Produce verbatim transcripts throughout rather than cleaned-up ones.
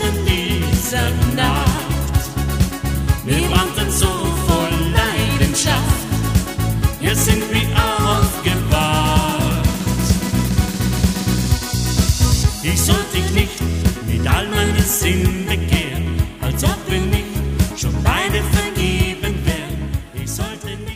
in dieser Nacht. Wir brannten so voll Leidenschaft, hier sind wir aufgewacht. Ich sollte dich nicht mit all meinen Sinn bekehren, als ob wir nicht schon beide vergeben wären. Ich sollte nicht.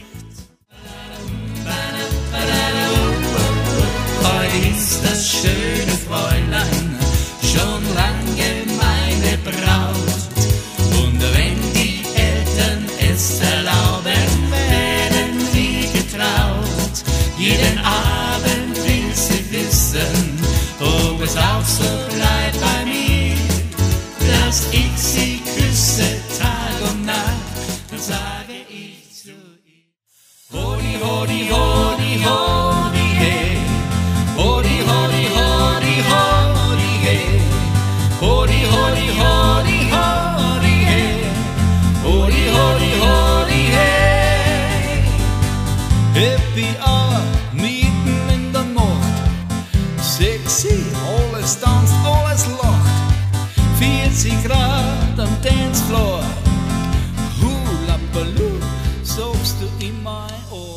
Heute ist das schöne Fräulein schon lange meine Braut. Und wenn die Eltern es erlauben, werden wir getraut. Jeden Abend will sie wissen, ob es auch so bleibt bei mir, dass ich sie küsse Tag und Nacht. Dann sage ich zu ihr: Hodi, hodi, hodi, hodi, hey. Hodi, hodi, hodi, hodi, hey. Hodi, hodi, hodi, hodi, hey. Hodi, hodi, hodi, hey. Happy Hour, mitten in der Nacht. Sexy, alles tanzt, alles lacht. vierzig Grad am Dancefloor. Hula Baloo, sagst du in mein Ohr.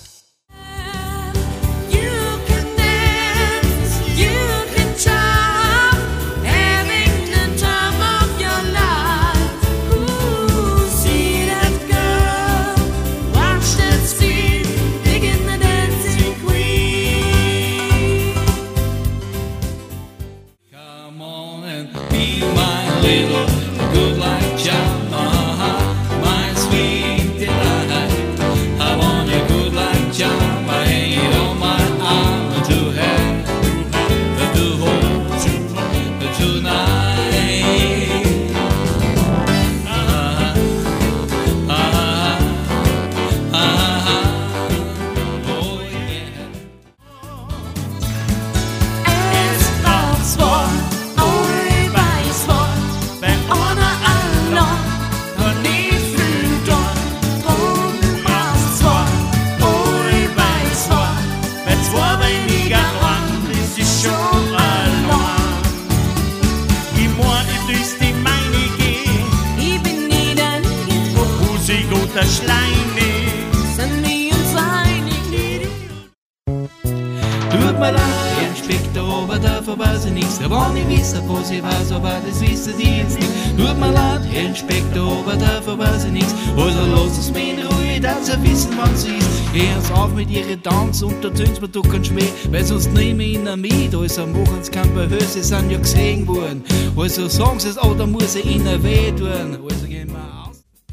Be my little good like jam, uh-huh, my sweet delight. I want you good like jam, I hang it on my arm to have, to hold tonight. Uh-huh, uh-huh, uh-huh, oh yeah. Es war svårt. Der Schleine sind wir uns einig. Tut mir leid, Herr Inspektor, aber davon weiß ich nichts. Da wollen ich wissen, was ich weiß, aber das wissen die jetzt nicht. Tut mir leid, Herr Inspektor, aber davon weiß ich nichts. Also lasst es mich in Ruhe, dass ihr wissen, was es ist. Hören's auf mit ihren Tanz und da tun's mir doch keinen Schmäh, weil sonst nehmen wir ihnen mit. Also machen sie kein Behör, sie sind ja gesehen worden. Also sagen sie es, oh, da muss ich ihnen weh tun. Also gehen wir aus.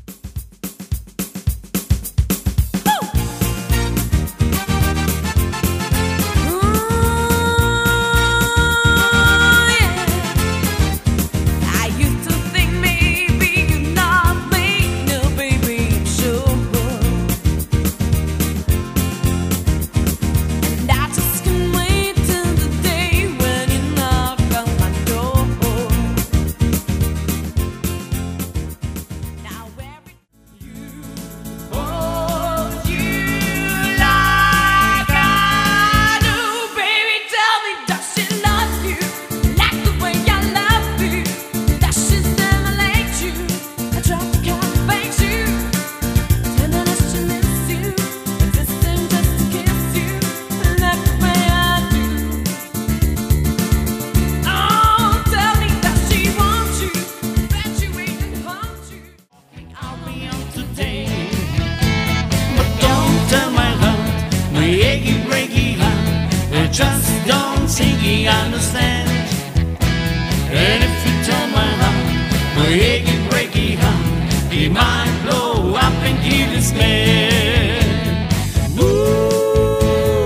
Just don't think he understands. And if you turn my heart, my achy breaky heart, he might blow up and kill this man. Woo!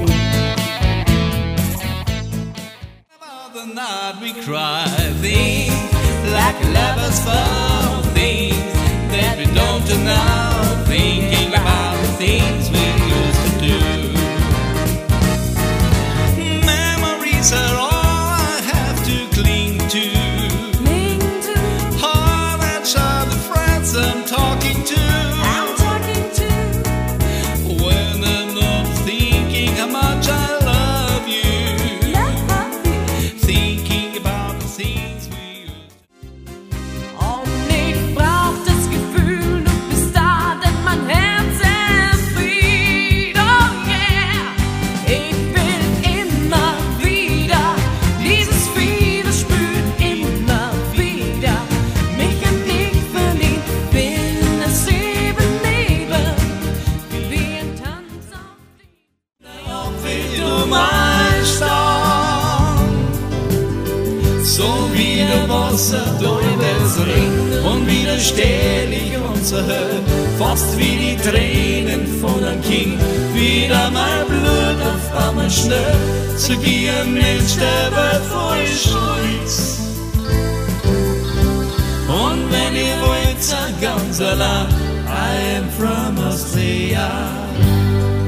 About the night we cry things like lovers for things that we don't do now, thinking about the things we used to do. Are all I have to cling to. Cling to. All that are the friends I'm talking to. I'm talking to. When I'm not thinking how much I love you. Love you. Thinking about the things we used to. es ringt und widerstehlich unser Höhe, fast wie die Tränen von einem Kind, wieder mein Blut auf einmal schnell, so geh ein Mensch, der wird voll stolz. Und wenn ihr wollt, seid ganz allein, I am from Austria.